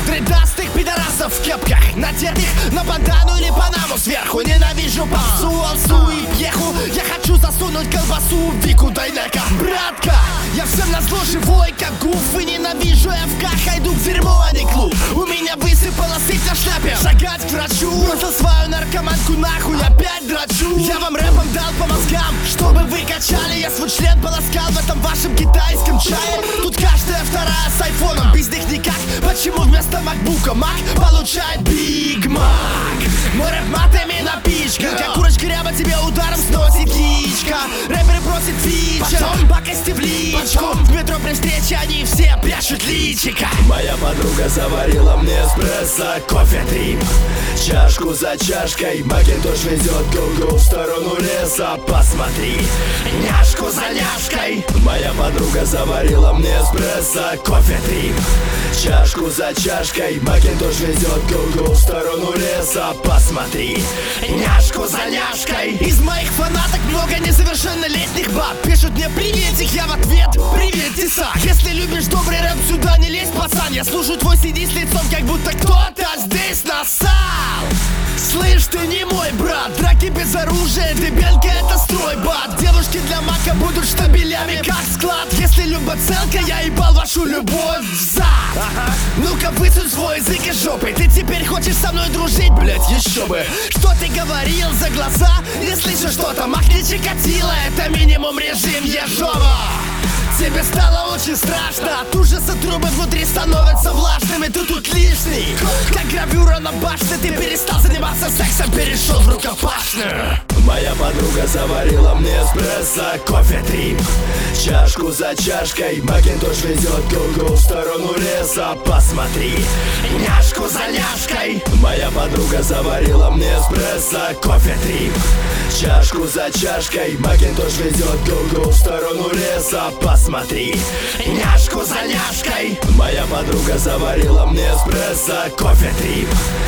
Тридастых пидорасов в кепках, надетых на бандану или панаму сверху. Ненавижу попсу, алсу и пьеху. Я хочу засунуть колбасу в Вику Дайнека. Братка, я всем назло живой, как гуф. И ненавижу ФК, хайду в дерьмо, а не клуб. У меня высыпала сыпь на шляпе. Шагать к врачу, бросил свою наркоманку нахуй, опять драчу. Я вам рэпом дал по мозгам, чтобы вы качали. Я свой член полоскал в этом вашем китайском чае. Тут каждая вторая с айфоном, без них никак. Почему вместо макбука мак получает Биг Мак? Мой рэп матами напичкан, как курочка ряба тебе ударом сносит яичко. Рэперы просят фичер, потом пакости в личку. В метро при встрече они все прячут личика. Моя подруга заварила мне эспрессо, кофе трип, чашку за чашкой. Макинтош везет Гугу в сторону леса, посмотри, Няшку за няшкой. Моя подруга заварила мне эспрессо, кофе трип, чашку за чашкой. Макинтош везет Гугу в сторону леса, посмотри, Няшку за няшкой. Из моих фанаток много несовершеннолетних баб. Пишут мне приветик, я в ответ привет, тесак. Если любишь добрый рэп, сюда не лезь, пацан. Я слушаю твой CD с лицом, как будто кто-то здесь нассал. Слышь, ты не мой брат, драки без оружия, дебенка это стройбат. Девушки для мака будут штабелями, как склад. Если любоцелка, я ебал вашу любовь в зад. Ну-ка высунь свой язык из жопы. Ты теперь хочешь со мной дружить, блять, еще бы. Что ты говорил за глаза? Не слышу что-то, махни Чикатило, это минимум режим Ежова. Тебе стало очень страшно, от ужаса трубы внутри становятся влажными. Ты тут лишний, как гравюра на башне. Ты перестал заниматься сексом, перешел в рукопашную. Моя подруга заварила мне эспрессо, кофе трип, чашку за чашкой. Макинтош везет Гугу в сторону леса, посмотри, Няшку за няшкой. Моя подруга заварила мне эспрессо, кофе трип, чашку за чашкой. Макинтош везет Гугу в сторону леса, посмотри, Няшку за няшкой. Моя подруга заварила мне эспрессо, кофе трип,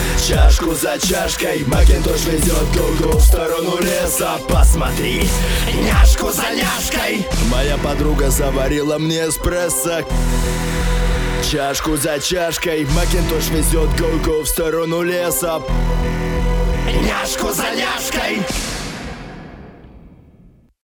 чашку за чашкой. Макинтош везет Гугу в сторону леса, посмотри, Няшку за няшкой. Моя подруга заварила мне эспрессо, чашку за чашкой. Макинтош везет Гугу в сторону леса, Няшку за няшкой.